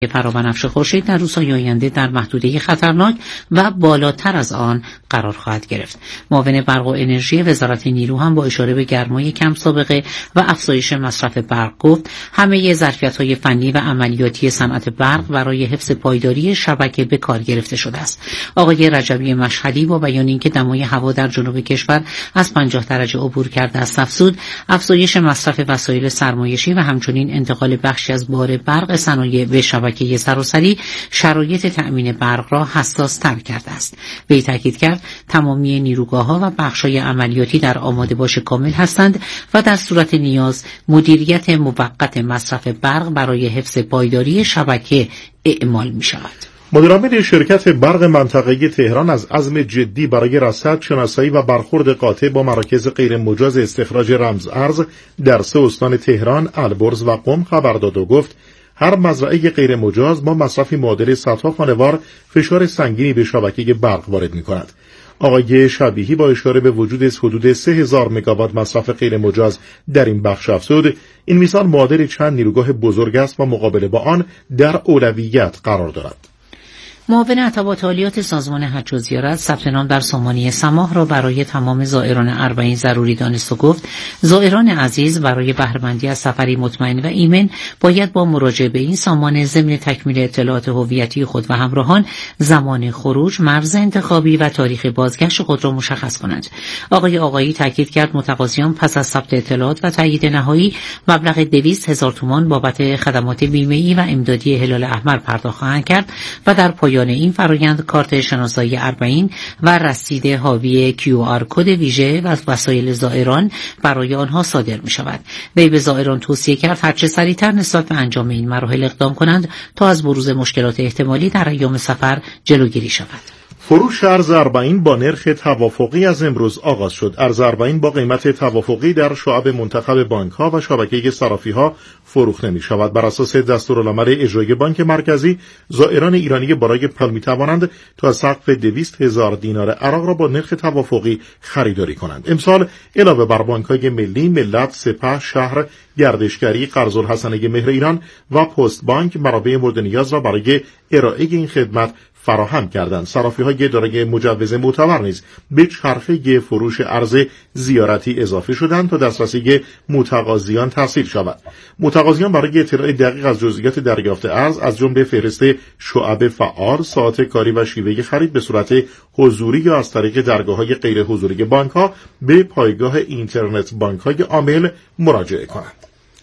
فرابنفش خورشید در روزهای آینده در محدوده خطرناک و بالاتر از آن قرار خواهد گرفت. معاون برق و انرژی وزارت نیرو هم با اشاره به گرمای کم سابقه و افزایش مصرف برق گفت همه ظرفیت‌های فنی و عملیاتی صنعت برق برای حفظ پایداری شبکه به کار گرفته شده است. آقای رجبی مشهدی با بیان اینکه دمای هوا در جنوب کشور از 50 درجه عبور کرده است افزود افزایش مصرف وسایل سرمایشی و همچنین انتقال بخشی از بار برق صنایع به شبکه سراسری شرایط تأمین برق را حساس‌تر کرده است. وی تاکید کرد تمامی نیروگاه‌ها و بخش‌های عملیاتی در آماده باش کامل هستند و در صورت نیاز مدیریت موقت مصرف برق برای حفظ پایداری شبکه اعمال می‌شود. مدیرعامل شرکت برق منطقه‌ای تهران از عزم جدی برای رصد، شناسایی و برخورد قاطع با مراکز غیر مجاز استخراج رمز ارز در 3 استان تهران، البرز و قم خبر داد و گفت هر مزرعه غیر مجاز با مصرفی معادل صدها خانوار فشار سنگینی به شبکه برق وارد می‌کند. آقای شبیهی با اشاره به وجود حدود 3000 مگاوات مصرف غیر مجاز در این بخش افزود این میزان معادل چند نیروگاه بزرگ است و مقابله با آن در اولویت قرار دارد. معاون ارتباط عالیات سازمان حج و زیارت ثبت نام در سامانه سماح را برای تمام زائران اربعین ضروری دانست و گفت زائران عزیز برای بهره‌مندی از سفری مطمئن و ایمن باید با مراجعه به این سامانه ضمن تکمیل اطلاعات هویتی خود و همراهان زمان خروج، مرز انتخابی و تاریخ بازگشت خود را مشخص کنند. آقایی تاکید کرد متقاضیان پس از ثبت اطلاعات و تایید نهایی مبلغ 200,000 تومان بابت خدمات بیمه‌ای و امدادی هلال احمر پرداخت خواهند کرد و در پایان این فرآیند کارت شناسایی اربعین و رصید حاوی QR کد ویژه و وسایل زائران برای آنها صادر می شود. وی به زائران توصیه کرد هرچه سریعتر نسبت به انجام این مراحل اقدام کنند تا از بروز مشکلات احتمالی در ایام سفر جلوگیری شود. فروش ارز اربعین با نرخ توافقی از امروز آغاز شد. ارز اربعین با قیمت توافقی در شعب منتخب بانک‌ها و شبکه صرافی‌ها فروخته می‌شود. بر اساس دستورالعمل اجرایی بانک مرکزی، زائران ایرانی بالای پل می‌توانند تا سقف 200,000 دینار عراق را با نرخ توافقی خریداری کنند. امسال علاوه بر بانک‌های ملی، ملت، سپه، شهر، گردشگری، قرض‌الحسنه مهر ایران و پست بانک منابع مورد نیاز را برای ارائه این خدمت فراهم کردند. صرافی‌های دارای مجوز معتبر نیز به چرخه فروش ارز زیارتی اضافه شدند تا دسترسی متقاضیان تسهیل شود. متقاضیان برای اطلاع دقیق از جزئیات دریافت ارز از جمله فهرست شعب فعال، ساعت کاری و شیوه خرید به صورت حضوری یا از طریق درگاه‌های غیر حضوری بانک‌ها به پایگاه اینترنت بانک‌های عامل مراجعه کنند.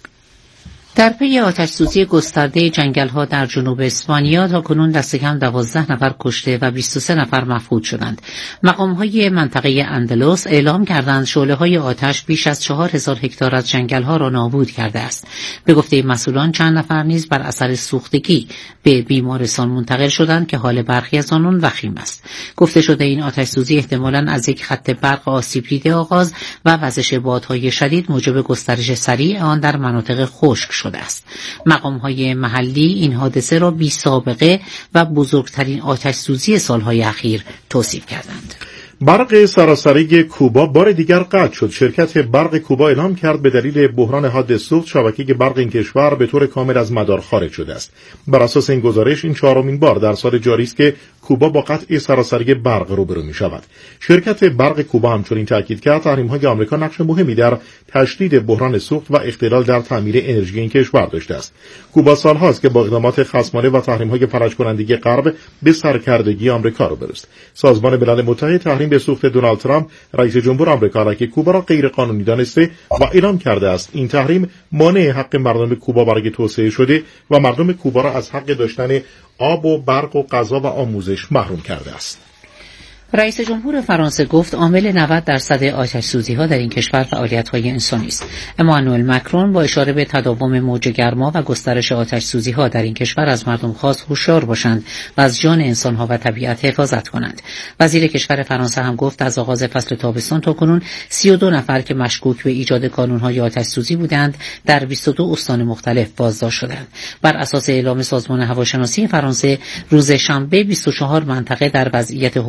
در پی آتش‌سوزی گسترده جنگل‌ها در جنوب اسپانیا تاکنون دست کم 12 نفر کشته و 23 نفر مفقود شدند. مقام‌های منطقه اندلس اعلام کردند شعله‌های آتش بیش از 4000 هکتار از جنگل‌ها را نابود کرده است. به گفته مسئولان چند نفر نیز بر اثر سوختگی به بیمارستان منتقل شدند که حال برخی از آنان وخیم است. گفته شده این آتش‌سوزی احتمالاً از یک خط برق آسیب دیده آغاز و وزش بادهای شدید موجب گسترش سریع آن در مناطق خشک شد است. مقام‌های محلی این حادثه را بی سابقه و بزرگترین آتش‌سوزی سالهای اخیر توصیف کردند. برق سراسری کوبا بار دیگر قطع شد. شرکت برق کوبا اعلام کرد به دلیل بحران حاد سوخت شبکه برق این کشور به طور کامل از مدار خارج شده است. بر اساس این گزارش این 4مین بار در سال جاری است که کوبا با قطع سراسری برق روبرو می شود. شرکت برق کوبا همچنین تاکید کرد تحریم‌های آمریکا نقش مهمی در تشدید بحران سوخت و اختلال در تامین انرژی این کشور داشته است. کوبا سالهاست که با اقدامات خصمانه و تحریم‌های فلج کننده غرب به سرکردگی آمریکا روبرو است. سازمان ملل متحد تحریم به سوخت دونالد ترامپ رئیس جمهور آمریکا علیه کوبا را غیر قانونی دانسته و اعلام کرده است این تحریم مانع حق مردم کوبا برای توسعه شده و مردم کوبا را از حق داشتن آب و برق و غذا و آموزش محروم کرده است. رئیس جمهور فرانسه گفت عامل 90% آتش‌سوزی‌ها در این کشور فعالیت‌های انسانی است. امانوئل مکرون با اشاره به تداوم موج گرما و گسترش آتش‌سوزی‌ها در این کشور از مردم خواست هوشیار باشند و از جان انسان‌ها و طبیعت حفاظت کنند. وزیر کشور فرانسه هم گفت از آغاز فصل تابستان تاکنون 32 نفر که مشکوک به ایجاد کانون‌های آتش‌سوزی بودند در 22 استان مختلف بازداشت شدند. بر اساس اعلام سازمان هواشناسی فرانسه روز شنبه 24 منطقه در وضعیت هشدار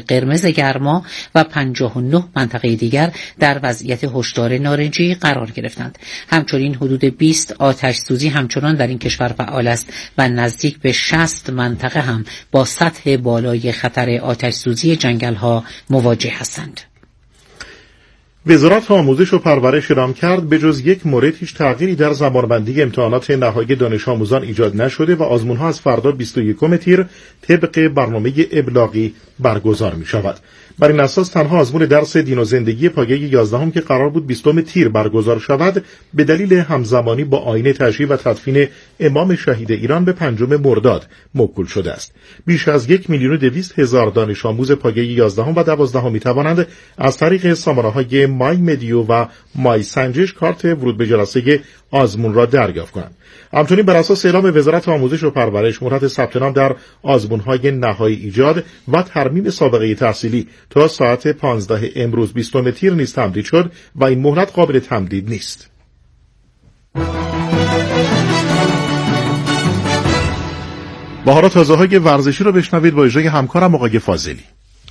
قرمز گرما و 59 منطقه دیگر در وضعیت هشدار نارنجی قرار گرفتند. همچنین حدود 20 آتش سوزی همچنان در این کشور فعال است و نزدیک به 60 منطقه هم با سطح بالای خطر آتش سوزی جنگل‌ها مواجه هستند. وزارت آموزش و پرورش اعلام کرد به جز یک مورد هیچ تغییری در زمانبندی امتحانات نهایی دانش آموزان ایجاد نشده و آزمون‌ها از فردا 21 تیر طبق برنامه ابلاغی برگزار می‌شود. بر این اساس تنها آزمون درس دین و زندگی پایه 11 که قرار بود 20 تیر برگزار شود به دلیل همزمانی با آیین تشییع و تدفین امام شهید ایران به 5 مرداد موکول شده است. بیش از 1,200,000 دانش آموز پایه 11 و 12 می‌توانند از طریق سامانه‌های مای مدیو و مای سنجش کارت ورود به جلسه آزمون را دریافت کنند. همچنین بر اساس اعلام وزارت آموزش و پرورش مهلت ثبت نام در آزمون‌های نهایی ایجاد و ترمیم سابقه تحصیلی تا ساعت 15 امروز 20 تیر نیز تمدید شد و این مهلت قابل تمدید نیست. با حالا تازه‌های ورزشی را بشنوید با اجرای همکارم آقای فاضلی.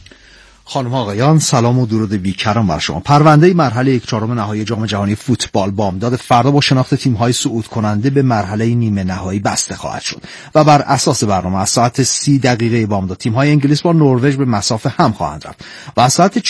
خانم آقایان، سلام و درود بیکران بر شما. پرونده مرحله 1/4 نهایی جام جهانی فوتبال بامداد فردا با شناخت تیم‌های صعود کننده به مرحله نیمه نهایی بسته خواهد شد و بر اساس برنامه از ساعت 30 بامداد تیم‌های انگلیس با نروژ به مسافه هم خواهند رفت و از ساعت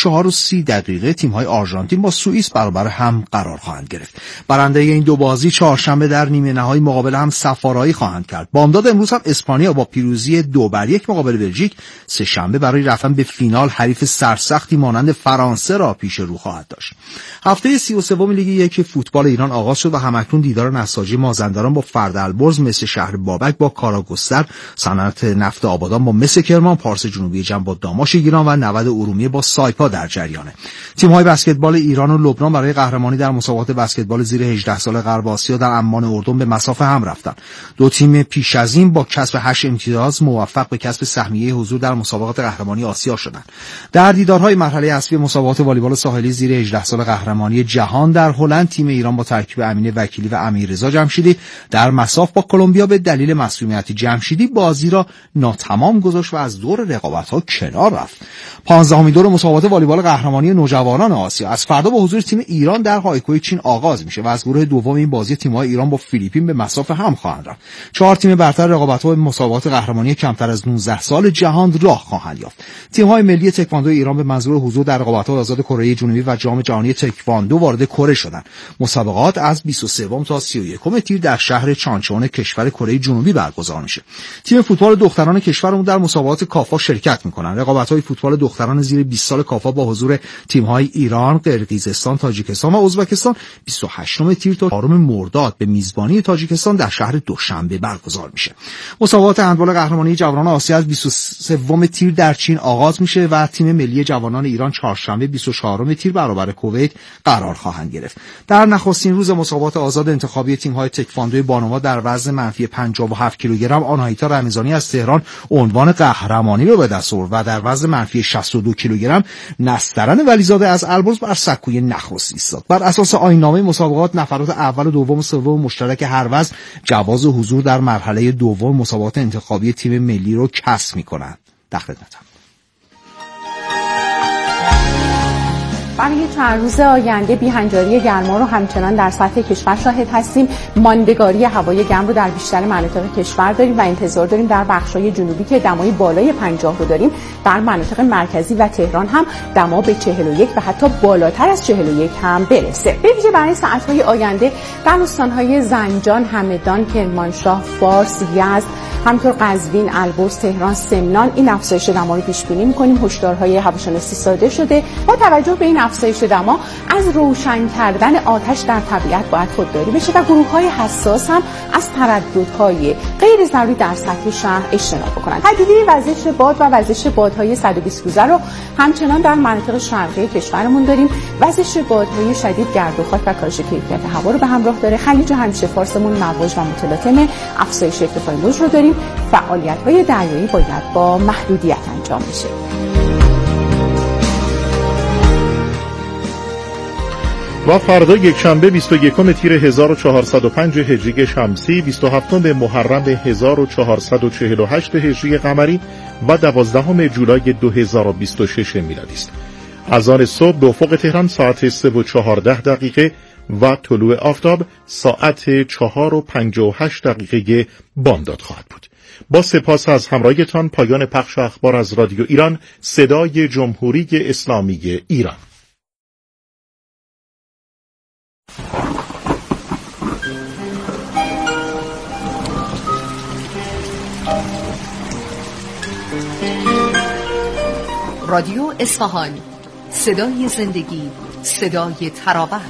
4:30 تیم‌های آرژانتین با سوئیس برابر هم قرار خواهند گرفت. برنده این دو بازی چهارشنبه در نیمه نهایی مقابل هم سفارایی خواهند کرد. بامداد امروز هم اسپانیا با پیروزی 2-1 مقابل بلژیک سه‌شنبه برای رفتن به فینال حریف سرسختی مانند فرانسه را پیش رو خواهد داشت. هفته 33 لیگ 1 فوتبال ایران آغاز شد و همکنون دیدار نساجی مازندران با فردالبرز، مس شهر بابک با کاراگستر، صنعت نفت آبادان با مس کرمان، پارس جنوبی جم با داماش گیلان و 90 ارومیه با سایپا در جریانه. تیم‌های بسکتبال ایران و لبنان برای قهرمانی در مسابقات بسکتبال زیر 18 سال غرب آسیا در عمان اردن به مسافه هم رفتند. دو تیم پیش از این با کسب 8 امتیاز موفق به کسب سهمیه حضور در مسابقات قهرمانی آسیا شدند. در دیدارهای مرحله اصلی مسابقات والیبال ساحلی زیر 18 سال قهرمانی جهان در هلند تیم ایران با ترکیب امین وکیلی و امیررضا جمشیدی در مساف با کلمبیا به دلیل مسئولیت جمشیدی بازی را ناتمام گذاشت و از دور رقابت‌ها کنار رفت. 15مین دور مسابقات والیبال قهرمانی نوجوانان آسیا از فردا با حضور تیم ایران در هایکوی چین آغاز میشه و از گروه دوم این بازی تیم‌های ایران با فیلیپین به مساف هم خواهند رفت. 4 تیم برتر رقابت‌های مسابقات قهرمانی کمتر از 19 سال جهان راه خواهند یافت. تیم‌های ملی تکواندو ایران به منظور حضور در رقابت‌های آزاد کره جنوبی و جام جهانی تکواندو وارد کره شدند. مسابقات از 23 تا 31 تیر در شهر چانچون کشور کره جنوبی برگزار میشه. تیم فوتبال دختران کشورمون در مسابقات کافا شرکت میکنن. رقابت‌های فوتبال دختران زیر 20 سال کافا با حضور تیم‌های ایران، قرقیزستان، تاجیکستان و ازبکستان 28 تیر تا 4 مرداد به میزبانی تاجیکستان در شهر دوشنبه برگزار میشه. مسابقات هندبال قهرمانی جوانان آسیا از 23 تیر در چین آغاز میشه و تیم ملی جوانان ایران چهارشنبه 24 تیر برابر کویت قرار خواهند گرفت. در نخستین روز مسابقات آزاد انتخابی تیم‌های تکواندوی بانوان در وزن منفی 57 کیلوگرم آناهیتا رمضانی از تهران عنوان قهرمانی را به دست آورد و در وزن منفی 62 کیلوگرم نسترن ولیزاده از البرز بر سکوی نخست ایستاد. بر اساس آیین‌نامه مسابقات نفرات اول و دوم و سوم مشترک هر وزن جواز حضور در مرحله دوم مسابقات انتخابی تیم ملی را کسب می‌کنند. در خدمتم. برای چند روز آینده بی‌هنجاری گرما رو همچنان در سطح کشور شاهد هستیم. ماندگاری هوای گرم رو در بیشتر مناطق کشور داریم و انتظار داریم در بخش‌های جنوبی که دمای بالای 50 رو داریم، در مناطق مرکزی و تهران هم دما به 41 و حتی بالاتر از 41 هم برسه. به ویژه برای ساعت‌های آینده در استان‌های زنجان، همدان، کرمانشاه، فارس، یزد، همینطور قزوین، البرز، تهران، سمنان این افزایش دما رو پیش بینی می‌کنیم. هشدارهای هواشناسی صادر شده. با توجه به این افزایش دما از روشن کردن آتش در طبیعت باید خودداری بشه و گروه‌های حساس هم از ترددهای غیر ضروری در سطح شهر اجتناب بکنند. تهدیدی وزش باد و وزش بادهای 120 روزه رو همچنان در مناطق شرقی کشورمون داریم. وزش بادهای شدید، گرد و خاک و کاهش کیفیت هوا رو به همراه داره. خلیج همیشه فارسمون مواج و متلاطم، افزایش ارتفاع موج رو داریم. فعالیت‌های دریایی باید با محدودیت انجام بشه. و فردا یکشنبه 21 تیر 1405 هجری شمسی، 27 محرم 1448 هجری قمری و 12 جولای 2026 میلادی است. اذان صبح به افق تهران ساعت 3:14 و طلوع آفتاب ساعت 4:58 بامداد خواهد بود. با سپاس از همراهیتان، پایان پخش اخبار از رادیو ایران، صدای جمهوری اسلامی ایران. رادیو اصفهان، صدای زندگی، صدای تراوت.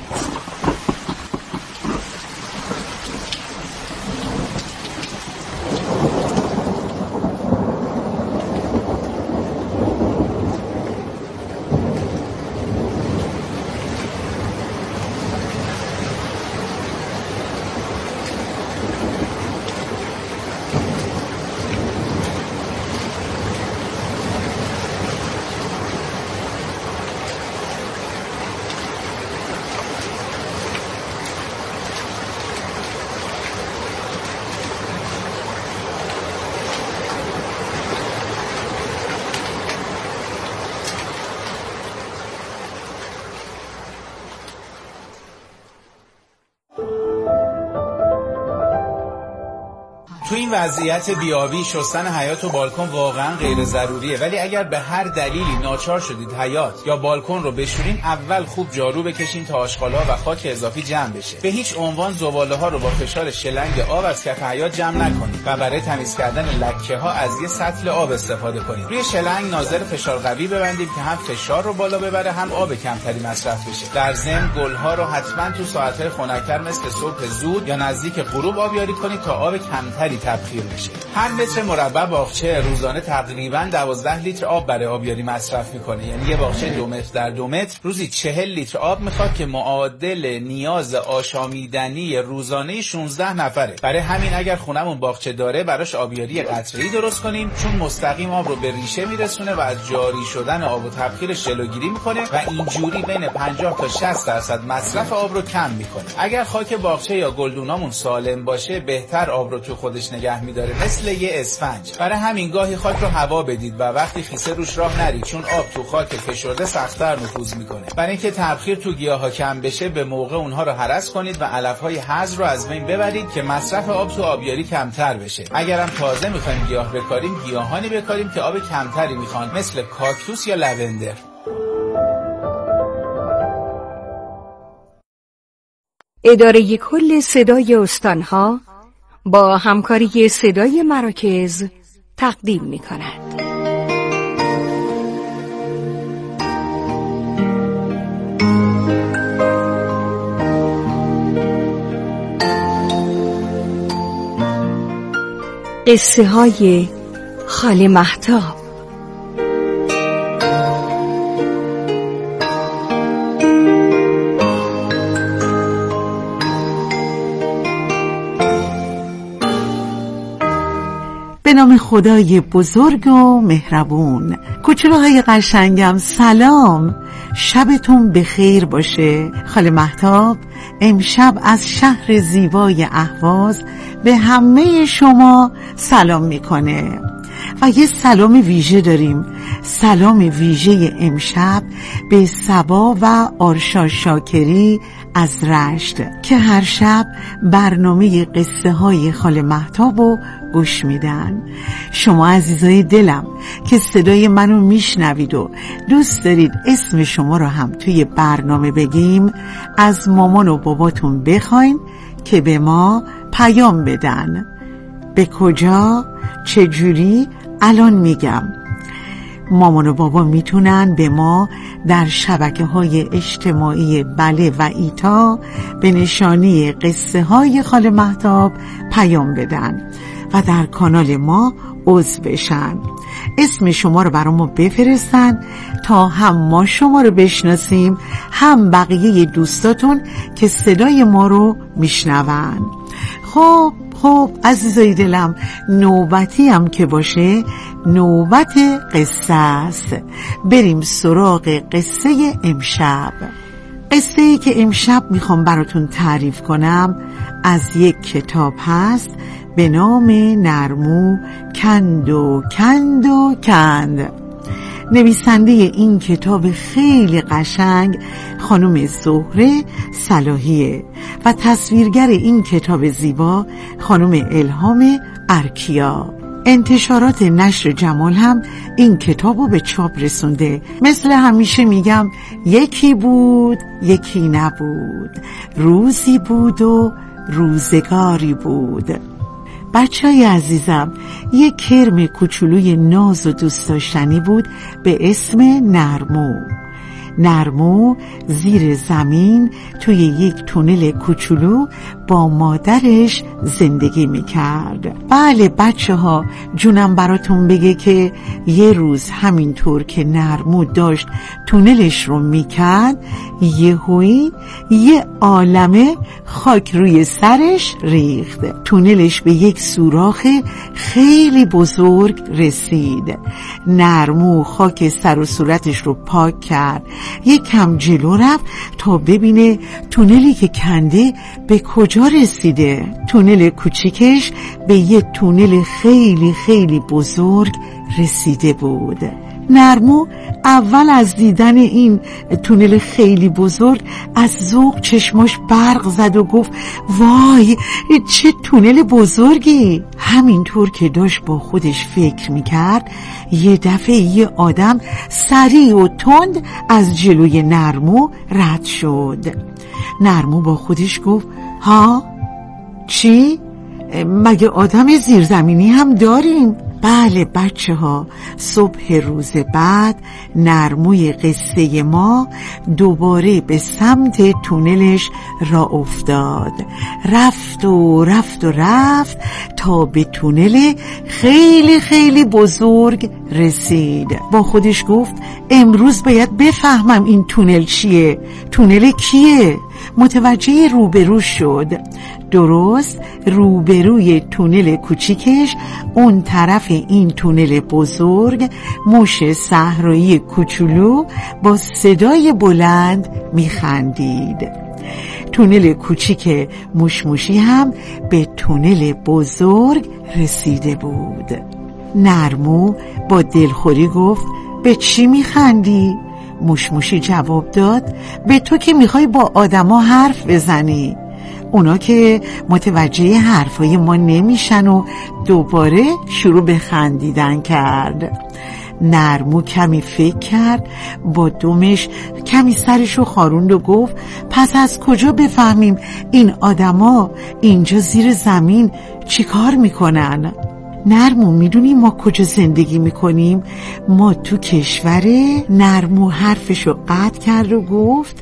تو این وضعیت بیابی شستن حیاط و بالکن واقعا غیر ضروریه، ولی اگر به هر دلیلی ناچار شدید حیاط یا بالکن رو بشورین، اول خوب جارو بکشین تا آشغال‌ها و خاک اضافی جمع بشه. به هیچ عنوان زباله‌ها رو با فشار شلنگ آب از کف حیاط جمع نکنید و برای تمیز کردن لکه‌ها از یه سطل آب استفاده کنید. روی شلنگ ناظر فشار قوی ببندید که هم فشار رو بالا ببره هم آب کمتری مصرف بشه. در ضمن گل‌ها رو حتما تو ساعت‌های خنک‌تر مثل صبح زود یا نزدیک غروب آبیاری کنید تا آب کمتری تبخیر بشه. هر متر مربع باغچه روزانه تقریباً 12 لیتر آب برای آبیاری مصرف میکنه. یعنی یه باغچه 2 متر در 2 متر روزی 40 لیتر آب میخواد که معادل نیاز آشامیدنی روزانه 16 نفره. برای همین اگر خونمون باغچه داره براش آبیاری قطره‌ای درست کنیم، چون مستقیم آب رو به ریشه میرسونه و از جاری شدن آب و تبخیرش جلوگیری میکنه و اینجوری بین 50 تا 60% مصرف آب رو کم میکنه. اگر خاک باغچه یا گلدونامون سالم باشه، بهتر آب رو تو خودش نگه میداره، مثل یه اسفنج. برای همین گاهی خاک رو هوا بدید و وقتی خیسه روش راه نرید، چون آب تو خاک فشرده سخت‌تر نفوذ میکنه. برای اینکه تبخیر تو گیاها کم بشه، به موقع اونها رو هرس کنید و علف‌های هرز رو از بین ببرید که مصرف آب تو آبیاری کمتر بشه. اگرم تازه می‌خوایم گیاه بکاریم، گیاهانی بکاریم که آب کمتری میخوان، مثل کاکتوس یا لوندر. اداره کل صدای استانها با همکاری صدای مراکز تقدیم می‌کند. قصه های خاله مهتاب. به نام خدای بزرگ و مهربون. کوچولوهای قشنگم سلام، شبتون بخیر باشه. خاله مهتاب امشب از شهر زیبای اهواز به همه شما سلام میکنه و یه سلام ویژه داریم. سلام ویژه امشب به صبا و آرشا شاکری از رشت که هر شب برنامه قصه های خاله مهتاب رو گوش میدن. شما عزیزای دلم که صدای منو میشنوید و دوست دارید اسم شما رو هم توی برنامه بگیم، از مامان و باباتون بخواین که به ما پیام بدن. به کجا؟ چجوری؟ الان میگم. مامان و بابا میتونن به ما در شبکه‌های اجتماعی بله و ایتا به نشانی قصه های خاله مهتاب پیام بدن و در کانال ما عضو بشن. اسم شما رو برامو بفرستن تا هم ما شما رو بشناسیم، هم بقیه دوستاتون که صدای ما رو میشنون. خب عزیزای دلم، نوبتی هم که باشه نوبت قصه است. بریم سراغ قصه امشب. قصه ای که امشب میخوام براتون تعریف کنم از یک کتاب هست به نام نرمو کند و کند و کند. نویسنده این کتاب خیلی قشنگ خانم زهره صلاحیه و تصویرگر این کتاب زیبا خانم الهام ارکیا. انتشارات نشر جمال هم این کتابو به چاپ رسونده. مثل همیشه میگم یکی بود یکی نبود، روزی بود و روزگاری بود. بچه‌های عزیزم، یک کرم کوچولوی ناز و دوست داشتنی بود به اسم نرمو. نرمو زیر زمین توی یک تونل کوچولو با مادرش زندگی میکرد. بله بچه ها، جونم براتون بگه که یه روز همینطور که نرمو داشت تونلش رو میکرد، یهویی یه عالمه خاک روی سرش ریخت. تونلش به یک سوراخ خیلی بزرگ رسید. نرمو خاک سر و صورتش رو پاک کرد، یک کم جلو رفت تا ببینه تونلی که کنده به کجا رسیده. تونل کوچیکش به یه تونل خیلی خیلی بزرگ رسیده بود. نرمو اول از دیدن این تونل خیلی بزرگ از ذوق چشماش برق زد و گفت وای چه تونل بزرگی. همینطور که داشت با خودش فکر میکرد، یه دفعه یه آدم سریع و تند از جلوی نرمو رد شد. نرمو با خودش گفت ها؟ چی؟ مگه آدم زیرزمینی هم داریم؟ بله بچه ها، صبح روز بعد نرموی قصه ما دوباره به سمت تونلش را افتاد. رفت و رفت و رفت تا به تونل خیلی خیلی بزرگ رسید. با خودش گفت امروز باید بفهمم این تونل چیه، تونل کیه. متوجه روبرو شد. درست روبروی تونل کوچیکش، اون طرف این تونل بزرگ، موش صحرایی کوچولو با صدای بلند میخندید. تونل کوچیک موشموشی هم به تونل بزرگ رسیده بود. نرمو با دلخوری گفت به چی میخندی؟ موشموشی جواب داد به تو که میخوای با آدما حرف بزنی. اونا که متوجه حرفای ما نمیشن و دوباره شروع به خندیدن کرد. نرمو کمی فکر کرد، با دمش کمی سرشو خاروند و گفت پس از کجا بفهمیم این آدما اینجا زیر زمین چی کار میکنن؟ نرمو میدونی ما کجا زندگی میکنیم؟ ما تو کشوره. نرمو حرفشو قطع کرد و گفت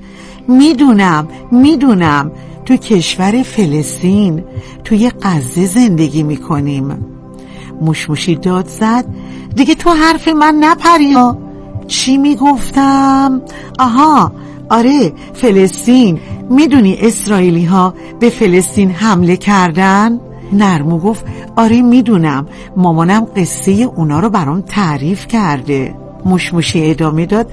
میدونم تو کشور فلسطین، توی غزه زندگی میکنیم. موشموشی داد زد دیگه تو حرف من نپری. چی میگفتم؟ آها آره فلسطین. میدونی اسرائیلی ها به فلسطین حمله کردن؟ نرمو گفت آره میدونم، مامانم قصه اونا رو برام تعریف کرده. موشموشی ادامه داد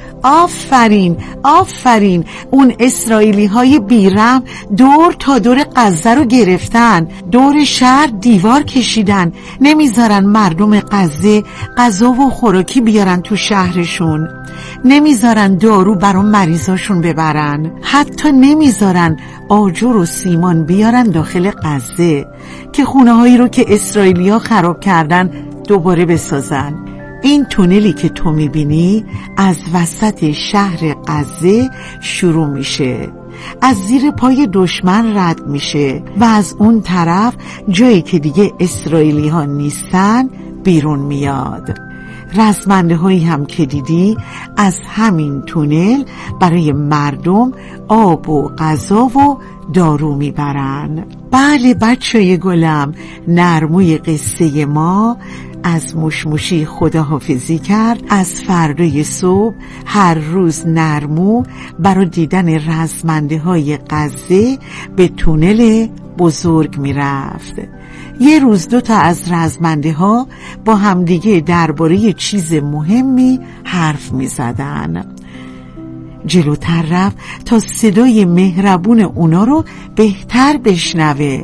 آفرین اون اسرائیلی های بیرحم دور تا دور غزه رو گرفتن، دور شهر دیوار کشیدن، نمیذارن مردم غزه غذا و خوراکی بیارن تو شهرشون، نمیذارن دارو برای مریضاشون ببرن، حتی نمیذارن آجر و سیمان بیارن داخل غزه که خونه هایی رو که اسرائیلی ها خراب کردن دوباره بسازن. این تونلی که تو میبینی از وسط شهر غزه شروع میشه، از زیر پای دشمن رد میشه و از اون طرف جایی که دیگه اسرائیلی ها نیستن بیرون میاد. رزمنده هایی هم که دیدی از همین تونل برای مردم آب و غذا و دارو میبرن. بله بچه‌ی گلم، نرموی قصه ما از موشموشی خداحافظی کرد. از فردای صبح هر روز نرمو برای دیدن رزمنده های غزه به تونل بزرگ می رفت. یه روز 2 تا از رزمنده ها با همدیگه درباره چیز مهمی حرف می زدن. جلوتر رفت تا صدای مهربون اونا رو بهتر بشنوه.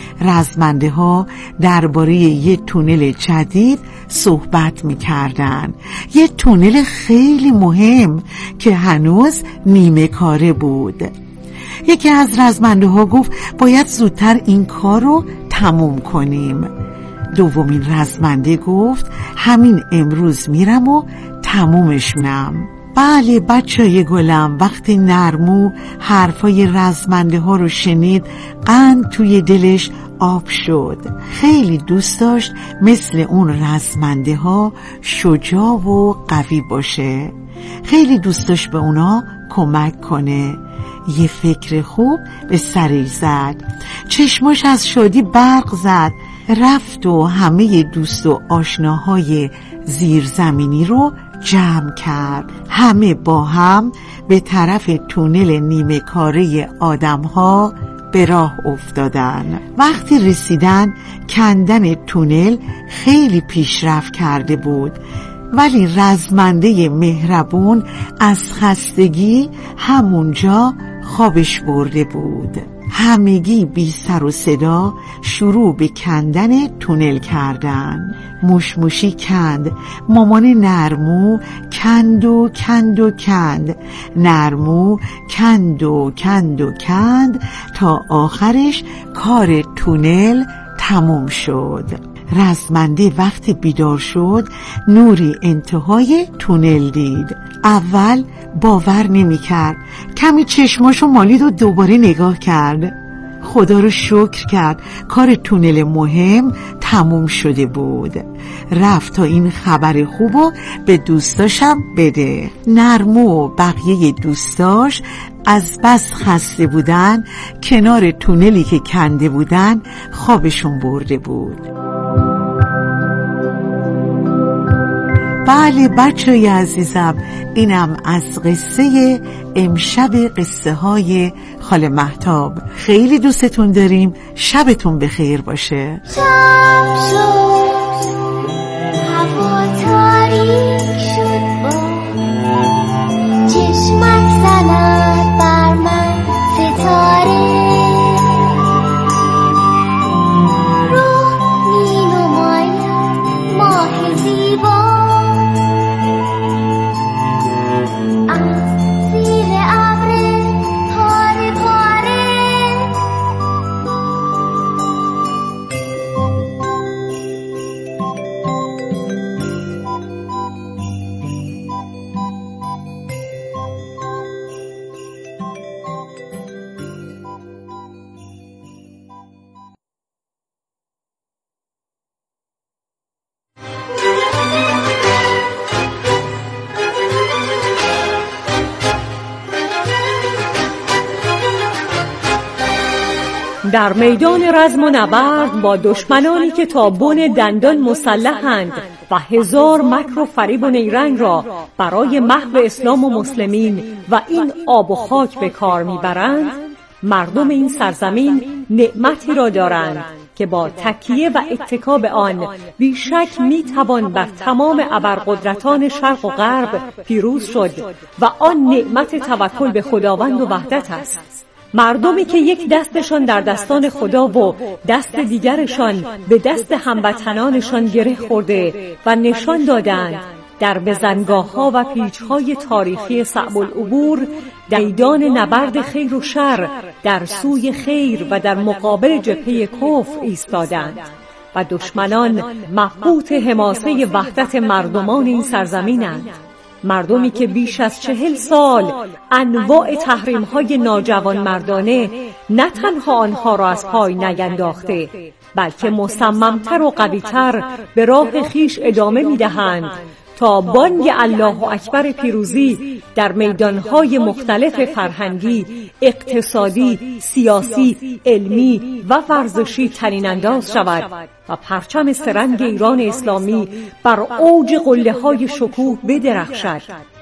رزمنده ها درباره یه تونل جدید صحبت می‌کردن، یه تونل خیلی مهم که هنوز نیمه کاره بود. یکی از رزمنده ها گفت باید زودتر این کار رو تموم کنیم. دومین رزمنده گفت همین امروز میرم و تمومش می‌کنم. بله بچه‌ی گلم، وقتی نرمو حرفای رزمنده ها رو شنید قند توی دلش آب شد. خیلی دوست داشت مثل اون رزمنده ها شجاع و قوی باشه. خیلی دوست داشت به اونا کمک کنه. یه فکر خوب به سرش زد. چشماش از شادی برق زد. رفت و همه دوست و آشناهای زیرزمینی رو جمع کرد. همه با هم به طرف تونل نیمه کاره آدم‌ها به راه افتادن. وقتی رسیدن کندن تونل خیلی پیشرفت کرده بود، ولی رزمنده مهربون از خستگی همونجا خوابش برده بود. همگی بی سر و صدا شروع به کندن تونل کردن. موشموشی کند، مامان نرمو کند و کند و کند، نرمو کند و کند و کند تا آخرش کار تونل تموم شد. رزمنده وقتی بیدار شد نوری انتهای تونل دید. اول باور نمی کرد. کمی چشماشو مالید و دوباره نگاه کرد. خدا رو شکر کرد، کار تونل مهم تموم شده بود. رفت تا این خبر خوبو به دوستاشم بده. نرمو و بقیه دوستاش از بس خسته بودن کنار تونلی که کنده بودن خوابشون برده بود. بله بچه‌ی عزیزم، اینم از قصه امشب قصه های خاله مهتاب. خیلی دوستتون داریم. شبتون بخیر باشه. شب شد، هوا تاریک شد، چشمک زند بر من ستاره، روح می نماید ماه زیبا در میدان رزم و نبرد با دشمنانی که تا بن دندان مسلحند و 1000 مکر و فریب و نیرنگ را برای محو اسلام و مسلمین و این آب و خاک به کار میبرند، مردم این سرزمین نعمتی را دارند که با تکیه و اتکا به آن بیشک میتوان بر تمام ابرقدرتان شرق و غرب پیروز شد و آن نعمت توکل به خداوند و وحدت است. مردمی که یک دستشان در دستان خدا و دست دیگرشان به دست هموطنانشان گره خورده و نشان دادند در بزنگاه‌ها و پیچ‌های تاریخی صعب العبور در میدان نبرد خیر و شر در سوی خیر و در مقابل جبهه کفر ایستادند و دشمنان مبهوت حماسه وحدت مردمان این سرزمینند. مردمی که بیش از 40 سال انواع تحریم‌های ناجوانمردانه نه تنها آنها را از پای نینداخته، بلکه مصممتر و قوی‌تر به راه خیش ادامه می‌دهند تا بانگ الله اکبر پیروزی در میدانهای مختلف فرهنگی، اقتصادی، سیاسی، علمی و ورزشی طنین انداز شود و پرچم سرنگ ایران اسلامی بر اوج قله‌های شکوه بدرخشد.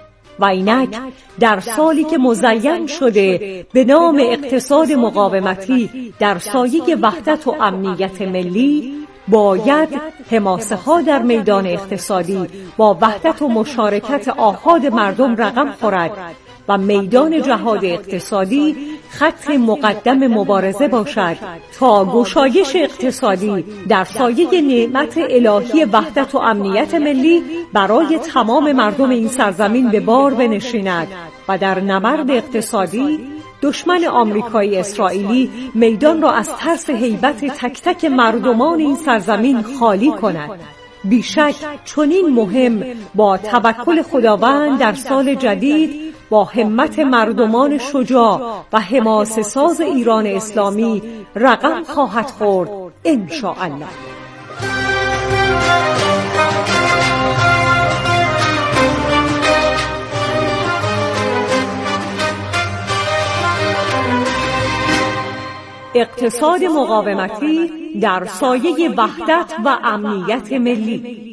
و اینک در سالی که مزین شده به نام اقتصاد مقاومتی در سایه وحدت و امنیت ملی، باید حماسه ها در میدان اقتصادی با وحدت و مشارکت آحاد مردم رقم خورد و میدان جهاد اقتصادی خط مقدم مبارزه باشد تا گشایش اقتصادی در سایه نعمت الهی وحدت و امنیت ملی برای تمام مردم این سرزمین به بار بنشیند و در نبرد اقتصادی دشمن آمریکایی اسرائیلی میدان را از ترس هیبت تک تک مردمان این سرزمین خالی کند. بیشک چنین مهم با توکل خداوند در سال جدید با همت مردمان شجاع و حماسه ساز ایران اسلامی رقم خواهد خورد انشاءالله. اقتصاد مقاومتی در سایه وحدت و امنیت ملی.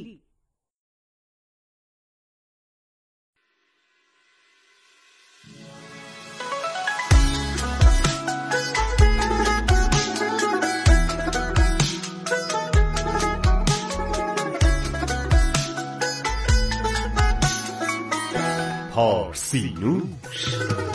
پارسینوش.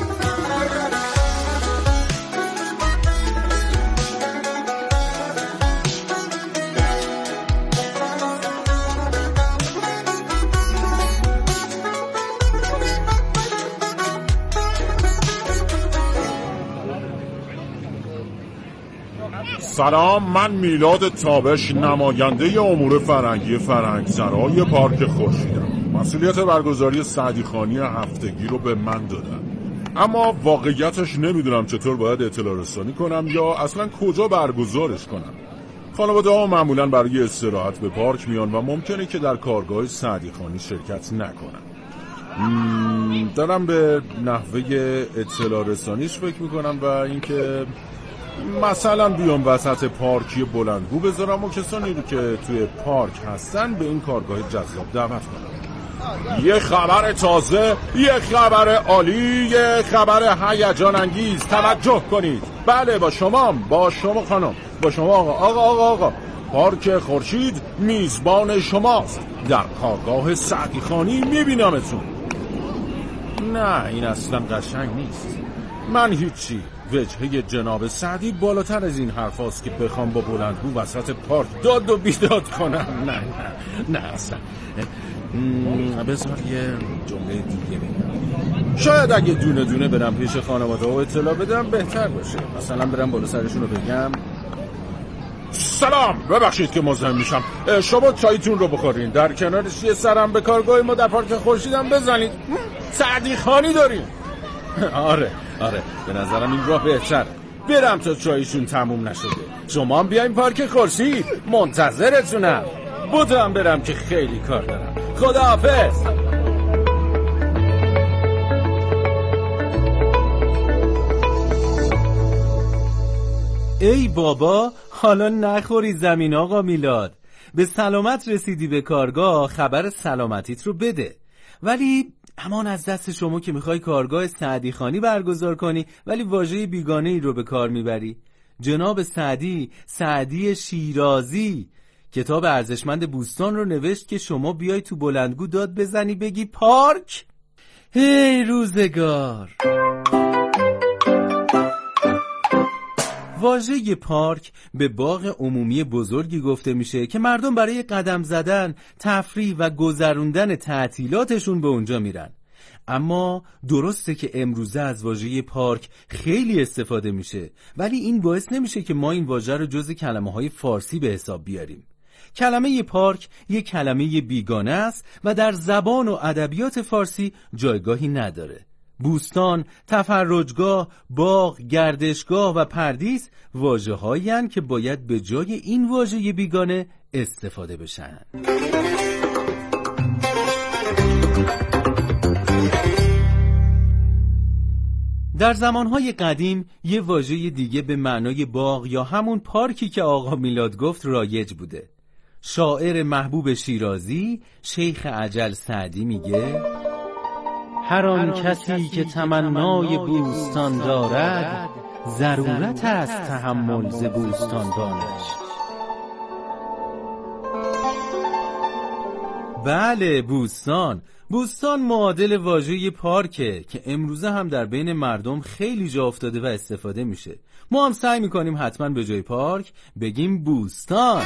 سلام، من میلاد تابش، نماینده امور فرهنگی فرهنگسرای پارک خورشیدم. مسئولیت برگزاری سعدیخوانی هفتگی رو به من دادن، اما واقعیتش نمیدونم چطور باید اطلاع رسانی کنم یا اصلا کجا برگزارش کنم. خانواده ها معمولا برای استراحت به پارک میان و ممکنه که در کارگاه سعدیخوانی شرکت نکنن. دارم به نحوه اطلاع رسانیش فکر میکنم و اینکه مثلا بیام وسط پارکی بلندگو بذارم و کسانی رو که توی پارک هستن به این کارگاه جذاب دعوت کنم. یه خبر تازه، یه خبر عالی، یه خبر هیجان انگیز. توجه کنید. بله، با شما خانم، با شما آقا. پارک خورشید میزبان شماست. در کارگاه سعدیخوانی میبینمتون. نه، این اصلا قشنگ نیست. من هیچی. وجهه جناب سعدی بالاتر از این حرف هاست که بخوام با بلندگو وسط پارک داد و بیداد کنم. نه اصلا. بذار یه جمله دیگه بگم. شاید اگه دونه دونه برم پیش خانواده و اطلاع بدم بهتر باشه. مثلا برم بالا سرشون رو بگم سلام، ببخشید که مزاحم میشم، شما چایتون رو بخورین، در کنارش یه سرم به کارگاه ما در پارک خورشیدم بزنید. سعدیخوانی داریم. آره به نظرم این راه بهتره. برم تا چایشون تموم نشده. شما هم بیاین پارک خورشید، منتظرتونم. بودم برم که خیلی کار دارم. خداحافظ. ای بابا، حالا نخوری زمین آقا میلاد. به سلامت رسیدی به کارگاه، خبر سلامتیت رو بده. ولی امان از دست شما که میخوای کارگاه سعدیخوانی برگزار کنی ولی واژه بیگانه ای رو به کار میبری. جناب سعدی شیرازی کتاب ارزشمند بوستان رو نوشت که شما بیای تو بلندگو داد بزنی بگی پارک. هی روزگار. واژه پارک به باغ عمومی بزرگی گفته میشه که مردم برای قدم زدن، تفریح و گذروندن تعطیلاتشون به اونجا میرن. اما درسته که امروزه از واژه پارک خیلی استفاده میشه، ولی این باعث نمیشه که ما این واژه رو جز کلمه‌های فارسی به حساب بیاریم. کلمه پارک یک کلمه بیگانه است و در زبان و ادبیات فارسی جایگاهی نداره. بوستان، تفرجگاه، باغ، گردشگاه و پردیس واژه‌هایی هستند که باید به جای این واژه بیگانه استفاده بشن. در زمانهای قدیم یه واژه دیگه به معنای باغ یا همون پارکی که آقا میلاد گفت رایج بوده. شاعر محبوب شیرازی شیخ اجل سعدی میگه هر آن کسی که تمنای بوستان دارد ضرورت است تحمل ز بوستان دانش. بله، بوستان. بوستان معادل واژه پارکه که امروزه هم در بین مردم خیلی جا افتاده و استفاده میشه. ما هم سعی میکنیم حتما به جای پارک بگیم بوستان.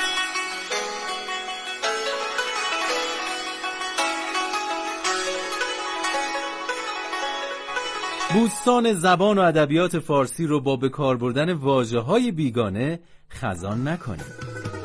بوستان زبان و ادبیات فارسی رو با به کار بردن واژه‌های بیگانه خزان نکنیم.